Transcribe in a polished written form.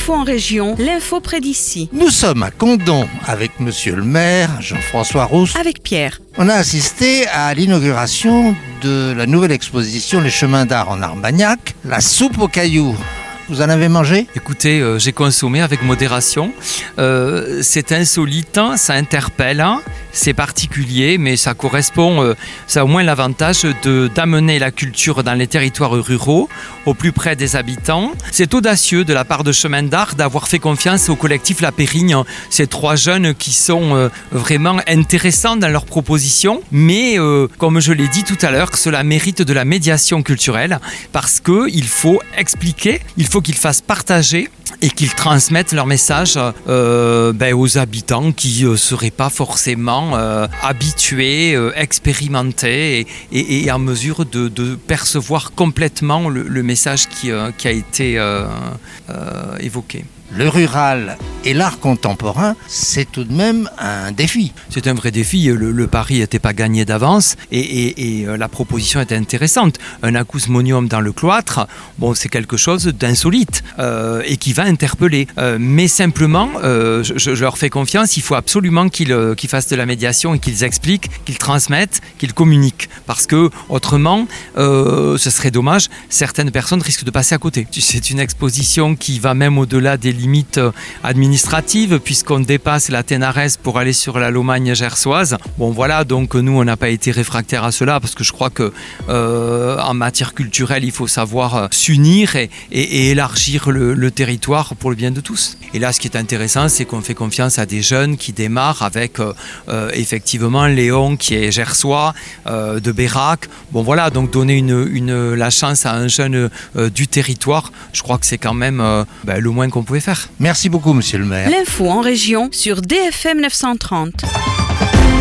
L'info en région, l'info près d'ici. Nous sommes à Condom avec monsieur le maire, Jean-François Rousse. Avec Pierre. On a assisté à l'inauguration de la nouvelle exposition Les Chemins d'Art en Armagnac, la soupe aux cailloux. Vous en avez mangé ? Écoutez, j'ai consommé avec modération. C'est insolite, ça interpelle, c'est particulier, mais ça correspond, ça a au moins l'avantage d'amener la culture dans les territoires ruraux, au plus près des habitants. C'est audacieux de la part de Chemins d'Art d'avoir fait confiance au collectif La Périgne. Ces 3 jeunes qui sont vraiment intéressants dans leurs propositions, mais comme je l'ai dit tout à l'heure, cela mérite de la médiation culturelle parce qu'il faut expliquer, il faut qu'ils fassent partager et qu'ils transmettent leur message aux habitants qui ne seraient pas forcément habitués, expérimentés et en mesure de percevoir complètement le message qui a été évoqué. Le rural et l'art contemporain, c'est tout de même un défi. C'est un vrai défi. Le pari n'était pas gagné d'avance et la proposition était intéressante. Un acousmonium dans le cloître, c'est quelque chose d'insolite et qui va interpeller. Mais simplement, je leur fais confiance, il faut absolument qu'ils fassent de la médiation et qu'ils expliquent, qu'ils transmettent, qu'ils communiquent. Parce que autrement, ce serait dommage, certaines personnes risquent de passer à côté. C'est une exposition qui va même au-delà des limites administratives puisqu'on dépasse la Ténarès pour aller sur la Lomagne gersoise. Donc nous on n'a pas été réfractaires à cela parce que je crois que en matière culturelle il faut savoir s'unir et élargir le territoire pour le bien de tous. Et là ce qui est intéressant c'est qu'on fait confiance à des jeunes qui démarrent avec effectivement Léon qui est gersois, de Bérac. Donc donner la chance à un jeune du territoire, je crois que c'est quand même le moins qu'on pouvait faire. Merci beaucoup, monsieur le maire. L'info en région sur DFM 930.